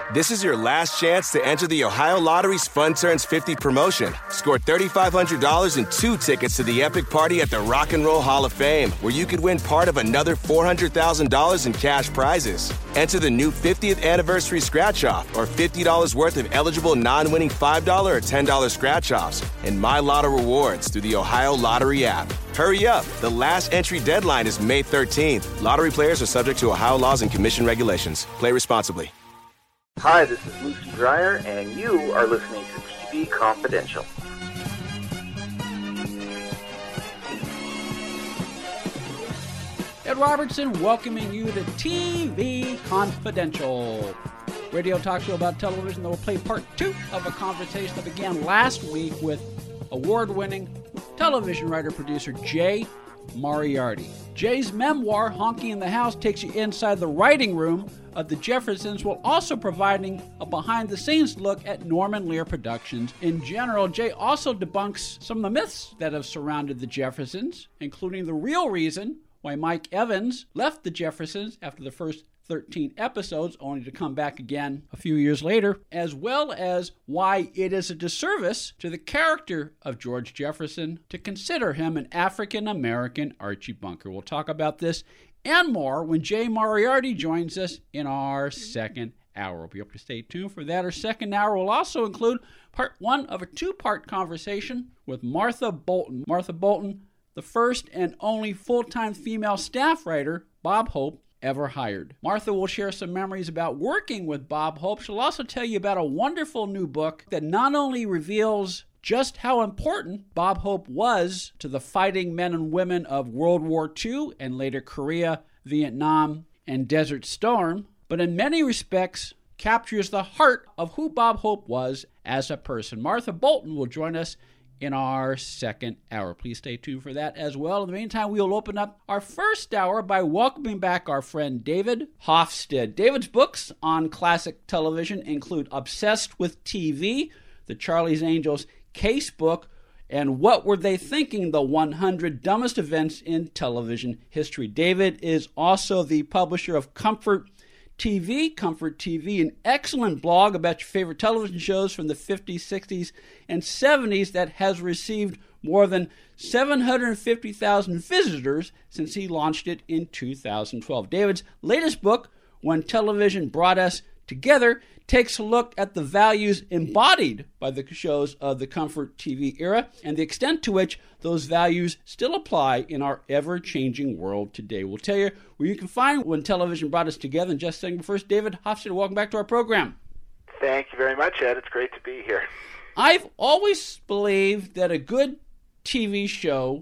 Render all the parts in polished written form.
This is your last chance to enter the Ohio Lottery's Fun Turns 50 promotion. Score $3,500 and 2 tickets to the epic party at the Rock and Roll Hall of Fame, where you could win part of another $400,000 in cash prizes. Enter the new 50th anniversary scratch-off or $50 worth of eligible non-winning $5 or $10 scratch-offs and My Lotto rewards through the Ohio Lottery app. Hurry up. The last entry deadline is May 13th. Lottery players are subject to Ohio laws and commission regulations. Play responsibly. Hi, this is Lucy Dreyer, and you are listening to TV Confidential. Ed Robertson welcoming you to TV Confidential, radio talk show about television that will play part 2 of a conversation that began last week with award-winning television writer-producer Jay Moriarty. Jay's memoir, Honky in the House, takes you inside the writing room of the Jeffersons, while also providing a behind-the-scenes look at Norman Lear Productions. In general, Jay also debunks some of the myths that have surrounded the Jeffersons, including the real reason why Mike Evans left the Jeffersons after the first 13 episodes, only to come back again a few years later, as well as why it is a disservice to the character of George Jefferson to consider him an African-American Archie Bunker. We'll talk about this and more when Jay Moriarty joins us in our second hour. We'll be able to stay tuned for that. Our second hour will also include part 1 of a 2-part conversation with Martha Bolton. Martha Bolton, the first and only full-time female staff writer Bob Hope ever hired. Martha will share some memories about working with Bob Hope. She'll also tell you about a wonderful new book that not only reveals just how important Bob Hope was to the fighting men and women of World War II and later Korea, Vietnam, and Desert Storm, but in many respects captures the heart of who Bob Hope was as a person. Martha Bolton will join us in our second hour. Please stay tuned for that as well. In the meantime, we will open up our first hour by welcoming back our friend David Hofstede. David's books on classic television include Obsessed with TV, the Charlie's Angels Case Book, and What Were They Thinking? The 100 Dumbest Events in Television History. David is also the publisher of Comfort TV, an excellent blog about your favorite television shows from the 50s, 60s, and 70s that has received more than 750,000 visitors since he launched it in 2012. David's latest book, When Television Brought Us Together, takes a look at the values embodied by the shows of the Comfort TV era and the extent to which those values still apply in our ever-changing world today. We'll tell you where you can find When Television Brought Us Together in just a second. First, David Hofstede, welcome back to our program. Thank you very much, Ed. It's great to be here. I've always believed that a good TV show,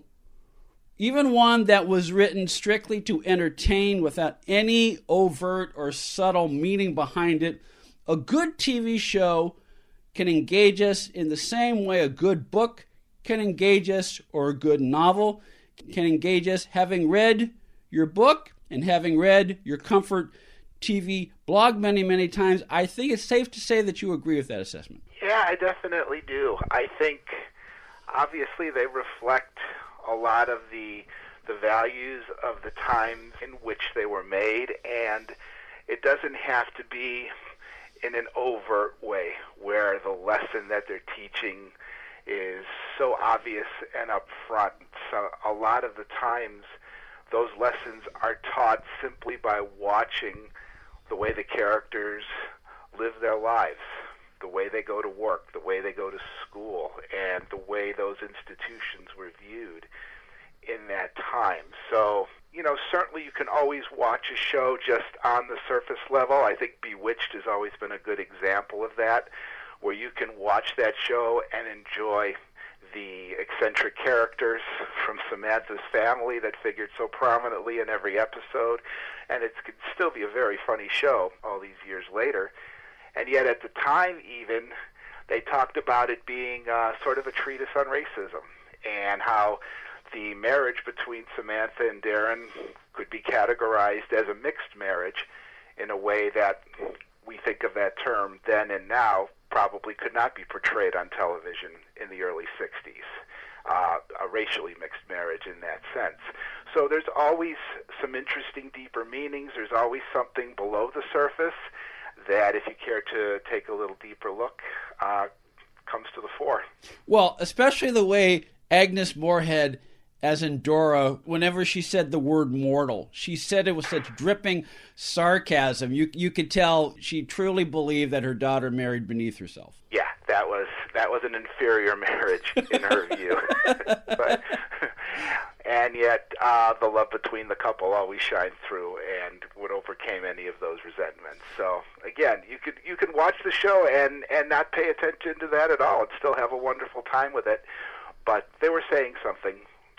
even one that was written strictly to entertain without any overt or subtle meaning behind it, a good TV show can engage us in the same way a good book can engage us, or a good novel can engage us. Having read your book and having read your Comfort TV blog many, many times, I think it's safe to say that you agree with that assessment. Yeah, I definitely do. I think, obviously, they reflect a lot of the values of the time in which they were made, and it doesn't have to be in an overt way where the lesson that they're teaching is so obvious and upfront. So a lot of the times those lessons are taught simply by watching the way the characters live their lives, the way they go to work, the way they go to school, and the way those institutions were viewed in that time. So, certainly you can always watch a show just on the surface level. I think Bewitched has always been a good example of that, where you can watch that show and enjoy the eccentric characters from Samantha's family that figured so prominently in every episode, and it could still be a very funny show all these years later. And yet at the time even, they talked about it being sort of a treatise on racism, and how the marriage between Samantha and Darren could be categorized as a mixed marriage in a way that we think of that term then and now probably could not be portrayed on television in the early 60s, a racially mixed marriage in that sense. So there's always some interesting deeper meanings. There's always something below the surface that, if you care to take a little deeper look, comes to the fore. Well, especially the way Agnes Moorehead, as in Dora, whenever she said the word mortal, she said it with such dripping sarcasm. You could tell she truly believed that her daughter married beneath herself. Yeah, that was an inferior marriage in her view. And yet, the love between the couple always shined through and would overcame any of those resentments. So again, you can watch the show and not pay attention to that at all and still have a wonderful time with it. But they were saying something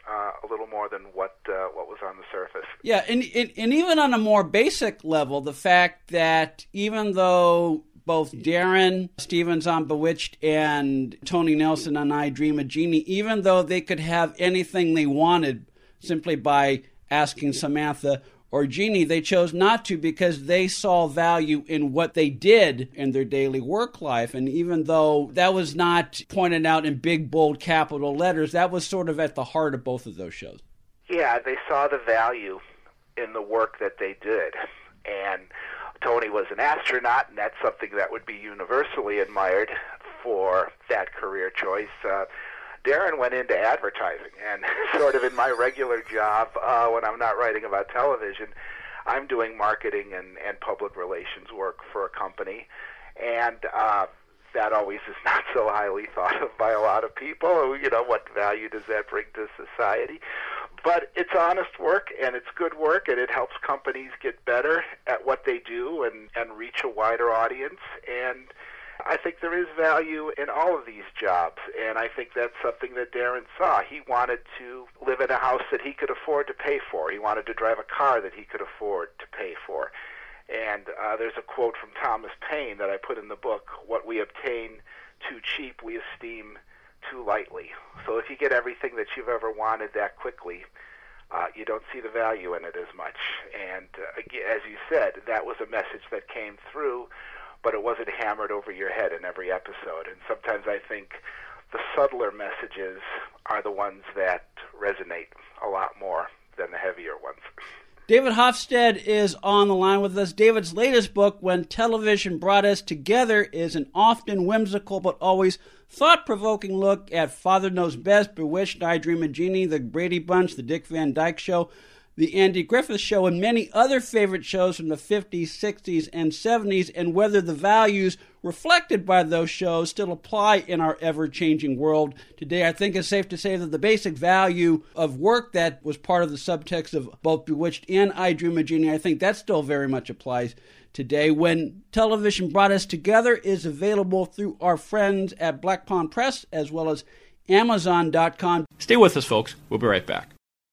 a little more than what was on the surface. Yeah, and even on a more basic level, the fact that even though both Darren Stevens on Bewitched and Tony Nelson on I Dream of Jeannie, even though they could have anything they wanted simply by asking Samantha or Jeannie, they chose not to because they saw value in what they did in their daily work life. And even though that was not pointed out in big, bold capital letters, that was sort of at the heart of both of those shows. Yeah, they saw the value in the work that they did. And Tony was an astronaut, and that's something that would be universally admired for that career choice. Darren went into advertising, and sort of in my regular job, when I'm not writing about television, I'm doing marketing and public relations work for a company, and that always is not so highly thought of by a lot of people. You know, what value does that bring to society? But it's honest work, and it's good work, and it helps companies get better at what they do and reach a wider audience. And I think there is value in all of these jobs, and I think that's something that Darren saw. He wanted to live in a house that he could afford to pay for. He wanted to drive a car that he could afford to pay for. And there's a quote from Thomas Paine that I put in the book: "What we obtain too cheap, we esteem too lightly." So if you get everything that you've ever wanted that quickly, you don't see the value in it as much. And as you said, that was a message that came through, but it wasn't hammered over your head in every episode. And sometimes I think the subtler messages are the ones that resonate a lot more than the heavier ones. David Hofstede is on the line with us. David's latest book, When Television Brought Us Together, is an often whimsical but always thought-provoking look at Father Knows Best, Bewitched, I Dream of Jeannie, The Brady Bunch, The Dick Van Dyke Show, The Andy Griffith Show, and many other favorite shows from the 50s, 60s, and 70s, and whether the values reflected by those shows still apply in our ever-changing world today. I think it's safe to say that the basic value of work that was part of the subtext of both Bewitched and I Dream of Jeannie, I think that still very much applies today. When Television Brought Us Together is available through our friends at Black Pond Press as well as Amazon.com. Stay with us, folks. We'll be right back.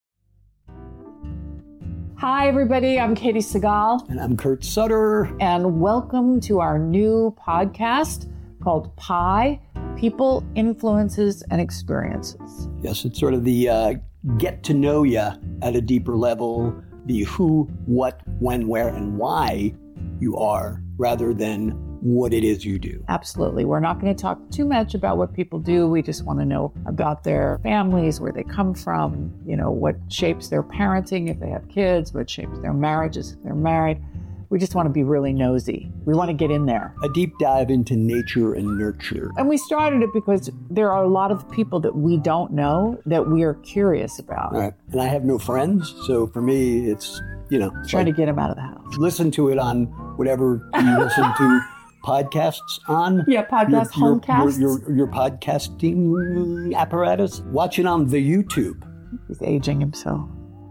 Hi, everybody. I'm Katie Segal. And I'm Kurt Sutter. And welcome to our new podcast called PI, People, Influences, and Experiences. Yes, it's sort of the get to know you at a deeper level, the who, what, when, where, and why you are, rather than what it is you do. Absolutely. We're not going to talk too much about what people do. We just want to know about their families, where they come from, you know, what shapes their parenting if they have kids, what shapes their marriages if they're married. We just want to be really nosy. We want to get in there. A deep dive into nature and nurture. And we started it because there are a lot of people that we don't know that we are curious about. Right. And I have no friends, so for me, it's, you know. Trying to get them out of the house. Listen to it on whatever you listen to podcasts on. Yeah, homecasts. Your podcasting apparatus. Watch it on the YouTube. He's aging himself.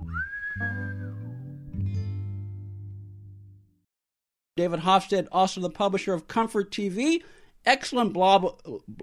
David Hofstede, also the publisher of Comfort TV. Excellent blog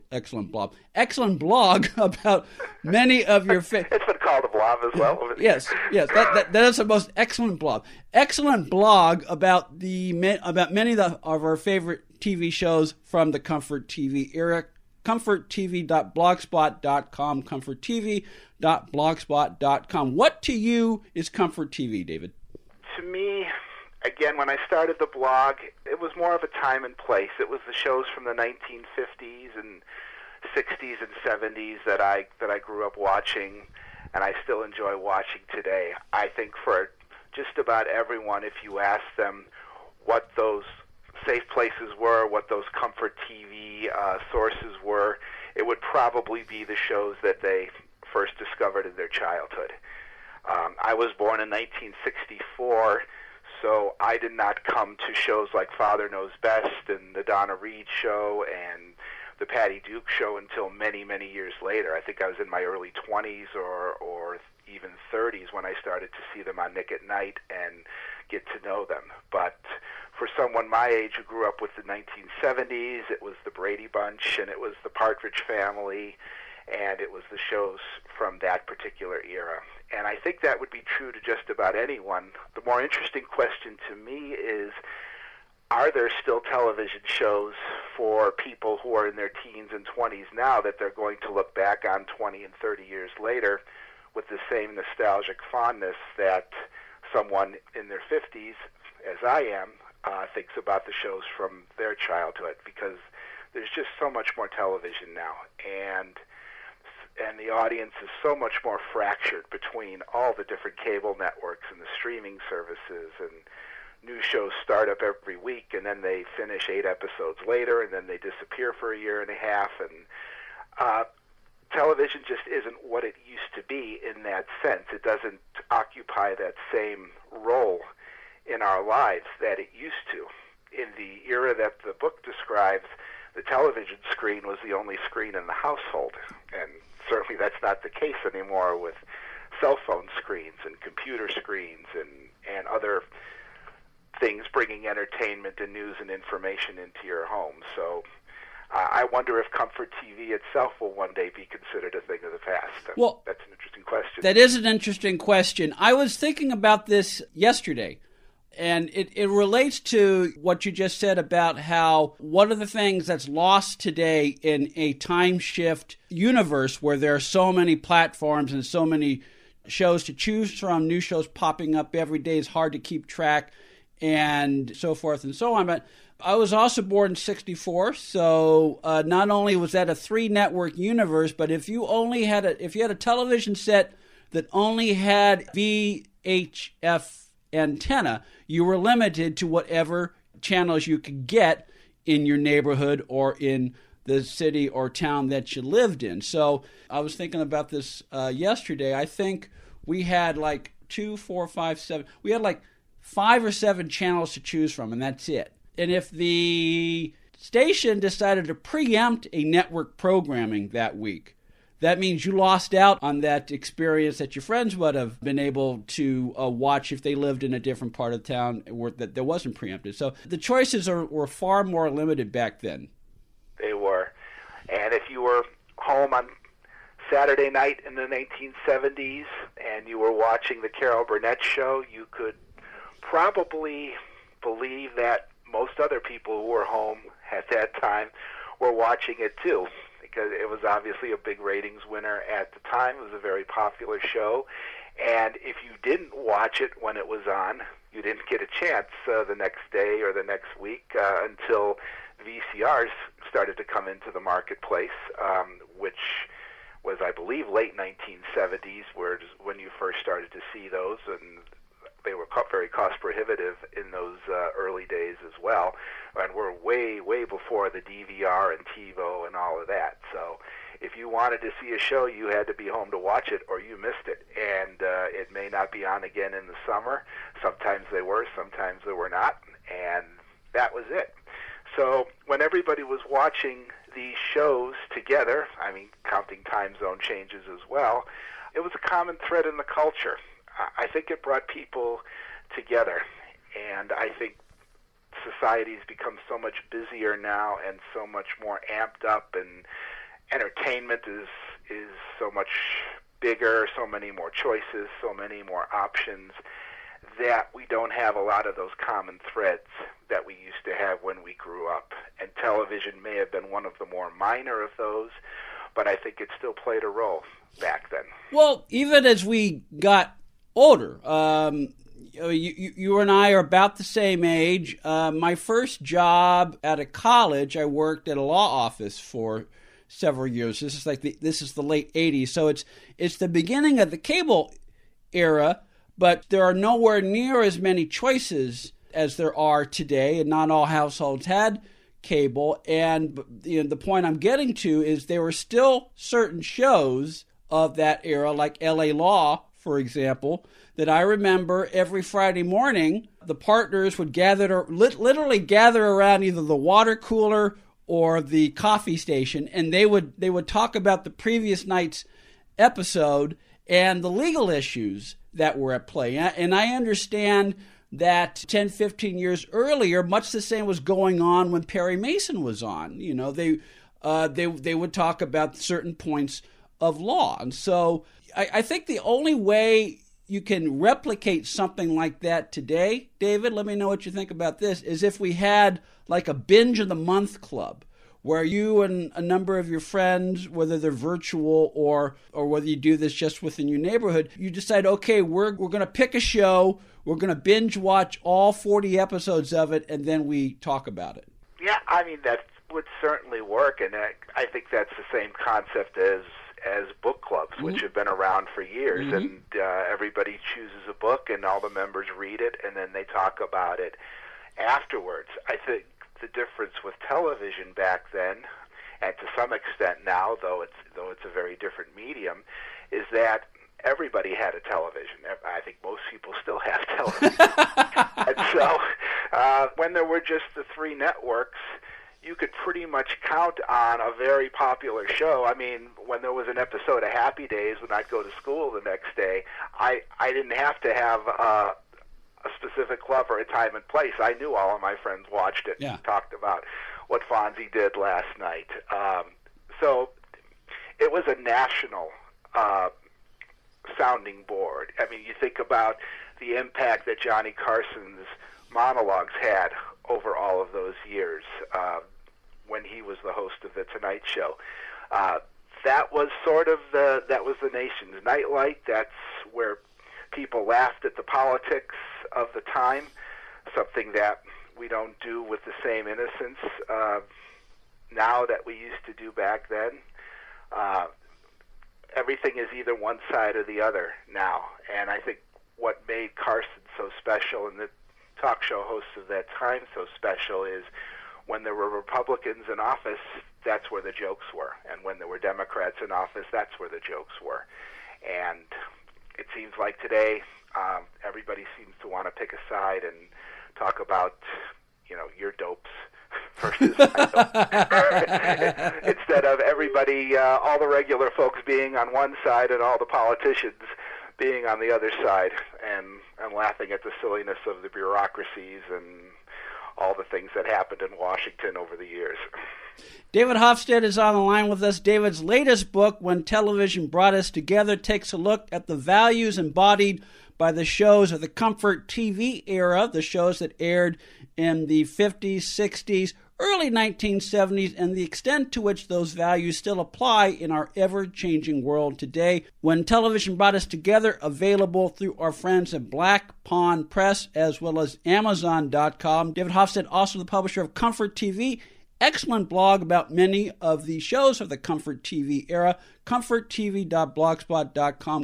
about many of your It's been called a blog as well. Yes, that is the most excellent blog. Excellent blog about many of our favorite TV shows from the Comfort TV era. ComfortTV.blogspot.com. ComfortTV.blogspot.com. What to you is Comfort TV, David? To me, again, when I started the blog, it was more of a time and place. It was the shows from the 1950s and 60s and 70s that I grew up watching, and I still enjoy watching today. I think for just about everyone, if you ask them what those safe places were, what those comfort TV sources were, it would probably be the shows that they first discovered in their childhood. I was born in 1964, so I did not come to shows like Father Knows Best and the Donna Reed Show and the Patty Duke Show until many, many years later. I think I was in my early 20s or even 30s when I started to see them on Nick at Night and get to know them. But for someone my age who grew up with the 1970s, it was the Brady Bunch and it was the Partridge Family, and it was the shows from that particular era. And I think that would be true to just about anyone. The more interesting question to me is, are there still television shows for people who are in their teens and 20s now that they're going to look back on 20 and 30 years later with the same nostalgic fondness that someone in their 50s, as I am, thinks about the shows from their childhood? Because there's just so much more television now, and the audience is so much more fractured between all the different cable networks and the streaming services, and new shows start up every week and then they finish 8 episodes later and then they disappear for a year and a half, and television just isn't what it used to be in that sense. It doesn't occupy that same role in our lives that it used to. In the era that the book describes, the television screen was the only screen in the household, and certainly that's not the case anymore with cell phone screens and computer screens and other things bringing entertainment and news and information into your home. So I wonder if comfort TV itself will one day be considered a thing of the past. Well, that's an interesting question. That is an interesting question. I was thinking about this yesterday, and it relates to what you just said about how one of the things that's lost today in a time shift universe where there are so many platforms and so many shows to choose from, new shows popping up every day, it's hard to keep track, and so forth and so on. But I was also born in 64, so not only was that a 3-network universe, but if you had a television set that only had VHF antenna, you were limited to whatever channels you could get in your neighborhood or in the city or town that you lived in. So I was thinking about this yesterday. I think we had like 2, 4, 5, 7. We had like 5 or 7 channels to choose from, and that's it. And if the station decided to preempt a network programming that week, that means you lost out on that experience that your friends would have been able to watch if they lived in a different part of town where that wasn't preempted. So the choices were far more limited back then. They were. And if you were home on Saturday night in the 1970s and you were watching the Carol Burnett show, you could probably believe that most other people who were home at that time were watching it too, because it was obviously a big ratings winner at the time. It was a very popular show, and if you didn't watch it when it was on, you didn't get a chance the next day or the next week until VCRs started to come into the marketplace, which was, I believe, late 1970s, when you first started to see those, and they were very cost prohibitive in those early days as well, and were way, way before the DVR and TiVo and all of that. So if you wanted to see a show, you had to be home to watch it or you missed it. And it may not be on again in the summer. Sometimes they were, sometimes they were not, and that was it. So when everybody was watching these shows together, I mean, counting time zone changes as well, it was a common thread in the culture. I think it brought people together, and I think society's become so much busier now and so much more amped up, and entertainment is so much bigger, so many more choices, so many more options, that we don't have a lot of those common threads that we used to have when we grew up. And television may have been one of the more minor of those, but I think it still played a role back then. Well, even as we got older, you and I are about the same age. My first job at a college, I worked at a law office for several years. This is the late 80s, so it's the beginning of the cable era, but there are nowhere near as many choices as there are today, and not all households had cable. And the point I'm getting to is there were still certain shows of that era, like L.A. Law, for example, that I remember every Friday morning, the partners would literally gather around either the water cooler or the coffee station, and they would talk about the previous night's episode and the legal issues that were at play. And I understand that 10, 15 years earlier, much the same was going on when Perry Mason was on. They would talk about certain points of law. And so I think the only way you can replicate something like that today, David, let me know what you think about this, is if we had like a binge of the month club where you and a number of your friends, whether they're virtual or whether you do this just within your neighborhood, you decide, okay, we're going to pick a show, we're going to binge watch all 40 episodes of it, and then we talk about it. Yeah, I mean, that would certainly work, and I think that's the same concept as book clubs, which have been around for years, and everybody chooses a book, and all the members read it, and then they talk about it afterwards. I think the difference with television back then, and to some extent now, though it's a very different medium, is that everybody had a television. I think most people still have television. And so when there were just the three networks, you could pretty much count on a very popular show. I mean, when there was an episode of Happy Days, when I'd go to school the next day, I didn't have to have a specific club or a time and place. I knew all of my friends watched it and talked about what Fonzie did last night. So it was a national sounding board. I mean, you think about the impact that Johnny Carson's monologues had over all of those years when he was the host of The Tonight Show. That was sort of the nation's nightlight. That's where people laughed at the politics of the time, something that we don't do with the same innocence now that we used to do back then. Everything is either one side or the other now, and I think what made Carson so special and the talk show hosts of that time so special is when there were Republicans in office, that's where the jokes were, and when there were Democrats in office, that's where the jokes were. And it seems like today everybody seems to want to pick a side and talk about, your dopes versus instead of everybody, all the regular folks being on one side and all the politicians being on the other side and laughing at the silliness of the bureaucracies and all the things that happened in Washington over the years. David Hofstede is on the line with us. David's latest book, When Television Brought Us Together, takes a look at the values embodied by the shows of the Comfort TV era, the shows that aired in the 50s, 60s, early 1970s, and the extent to which those values still apply in our ever-changing world today. When Television Brought Us Together, available through our friends at Black Pawn Press as well as Amazon.com. David Hofstede, also the publisher of Comfort TV, excellent blog about many of the shows of the Comfort TV era, comforttv.blogspot.com,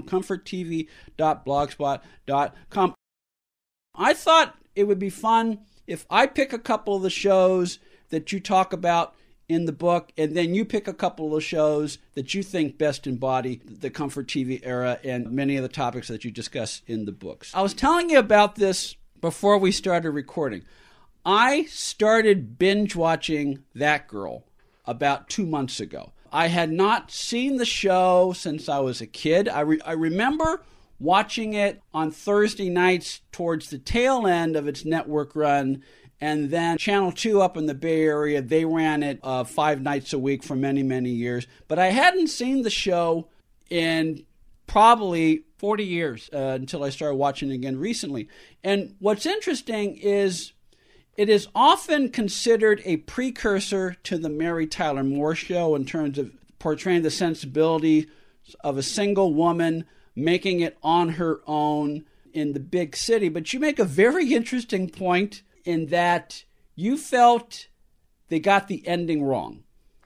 comforttv.blogspot.com. I thought it would be fun if I pick a couple of the shows that you talk about in the book, and then you pick a couple of the shows that you think best embody the Comfort TV era and many of the topics that you discuss in the books. I was telling you about this before we started recording. I started binge watching That Girl about 2 months ago. I had not seen the show since I was a kid. I remember watching it on Thursday nights towards the tail end of its network run, and then Channel 2 up in the Bay Area, they ran it 5 nights a week for many, many years. But I hadn't seen the show in probably 40 years until I started watching it again recently. And what's interesting is it is often considered a precursor to the Mary Tyler Moore Show in terms of portraying the sensibility of a single woman making it on her own in the big city. But you make a very interesting point in that you felt they got the ending wrong.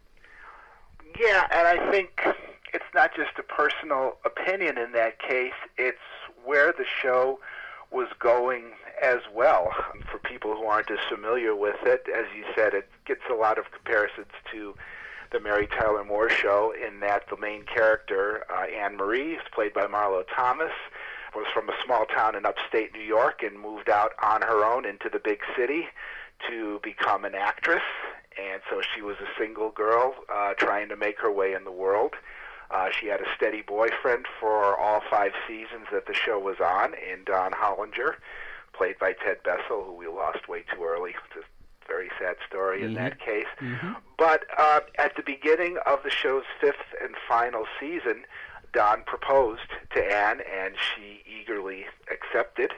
Yeah, and I think it's not just a personal opinion in that case. It's where the show was going as well. For people who aren't as familiar with it, as you said, it gets a lot of comparisons to the Mary Tyler Moore Show in that the main character, Anne Marie, is played by Marlo Thomas, was from a small town in upstate New York and moved out on her own into the big city to become an actress. And so she was a single girl trying to make her way in the world. She had a steady boyfriend for all 5 seasons that the show was on, in Don Hollinger, played by Ted Bessel, who we lost way too early. It's a very sad story in that case. But at the beginning of the show's 5th and final season, Don proposed to Anne, and she eagerly accepted.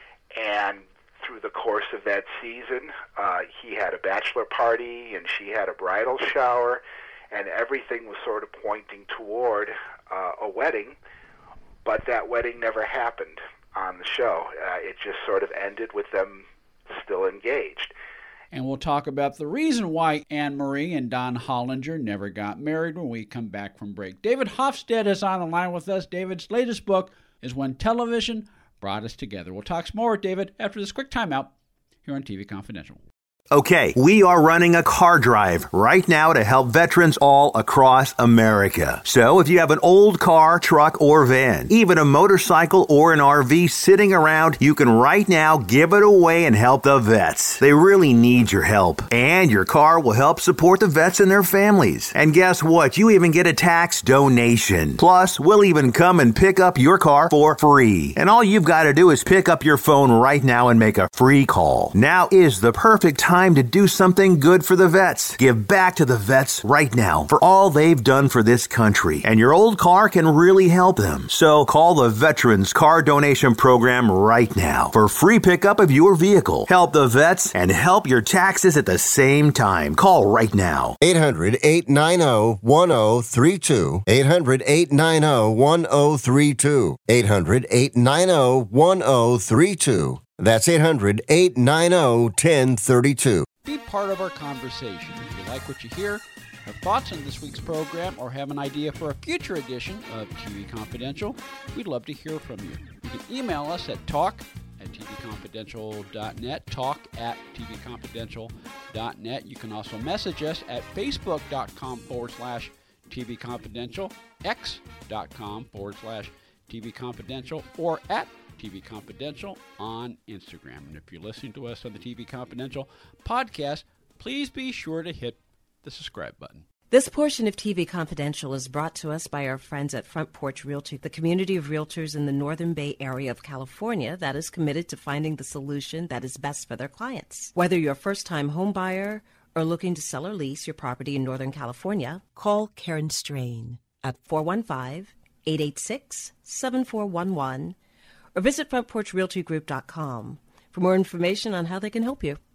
And through the course of that season, he had a bachelor party, and she had a bridal shower, and everything was sort of pointing toward a wedding, but that wedding never happened on the show. It just sort of ended with them still engaged. And we'll talk about the reason why Anne Marie and Don Hollinger never got married when we come back from break. David Hofstede is on the line with us. David's latest book is When Television Brought Us Together. We'll talk some more with David after this quick timeout here on TV Confidential. Okay, we are running a car drive right now to help veterans all across America. So if you have an old car, truck, or van, even a motorcycle or an RV sitting around, you can right now give it away and help the vets. They really need your help. And your car will help support the vets and their families. And guess what? You even get a tax donation. Plus, we'll even come and pick up your car for free. And all you've got to do is pick up your phone right now and make a free call. Now is the perfect time to do something good for the vets. Give back to the vets right now for all they've done for this country. And your old car can really help them. So call the Veterans Car Donation Program right now for free pickup of your vehicle. Help the vets and help your taxes at the same time. Call right now. 800-890-1032. 800-890-1032. 800-890-1032. That's 800-890-1032. Be part of our conversation. If you like what you hear, have thoughts on this week's program, or have an idea for a future edition of TV Confidential, we'd love to hear from you. You can email us at talk@tvconfidential.net, talk@tvconfidential.net. You can also message us at facebook.com/TV Confidential, x.com/TV Confidential, or at TV Confidential on Instagram. And if you're listening to us on the TV Confidential podcast, please be sure to hit the subscribe button. This portion of TV Confidential is brought to us by our friends at Front Porch Realty, the community of realtors in the Northern Bay area of California that is committed to finding the solution that is best for their clients. Whether you're a first-time home buyer or looking to sell or lease your property in Northern California, call Karen Strain at 415-886-7411 or visit frontporchrealtygroup.com for more information on how they can help you.